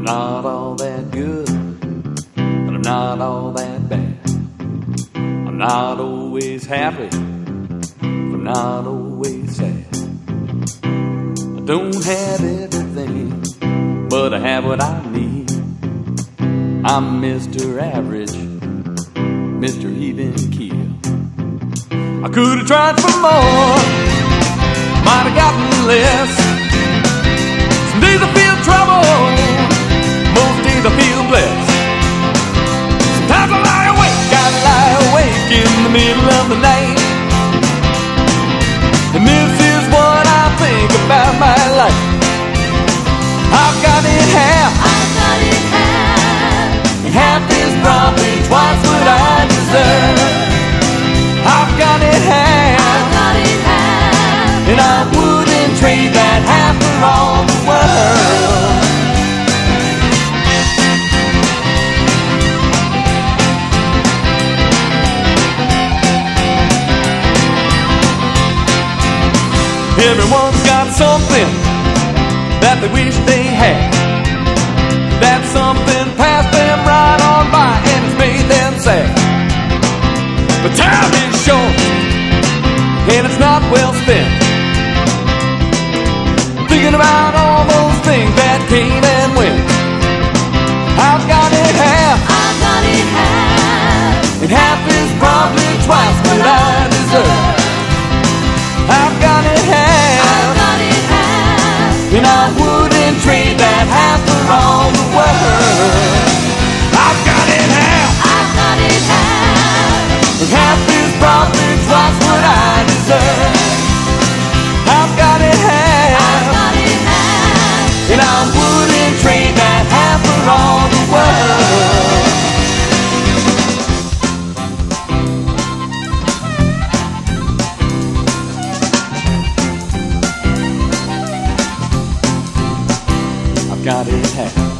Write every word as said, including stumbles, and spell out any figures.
not all that good, but I'm not all that bad. I'm not always happy, but I'm not always sad. I don't have everything, but I have what I need. I'm Mister Average, Mister Even Keel. I could have tried for more, might have gotten less. Some days I feel trouble, most days I feel blessed. Sometimes I lie awake, I lie awake in the middle of the night. And this is what I think about my life. I've got it half, I've got it half, and half is probably twice what I deserve. I've got it half, I've got it half, and I wouldn't trade that half for all the world. Everyone's got something that they wish they had. That something passed them right on by and it's made them sad. But time is short and it's not well spent, thinking about all those things that came and went. I've got it half, I've got it half, and half is probably twice what I deserve. I've got it half, I've got it half, and I wouldn't trade that half for all the world. I've got it half, I've got it half, and half is probably twice what I deserve. I've got it half, I've got it half, and I wouldn't trade that half for all the world. I've got it half.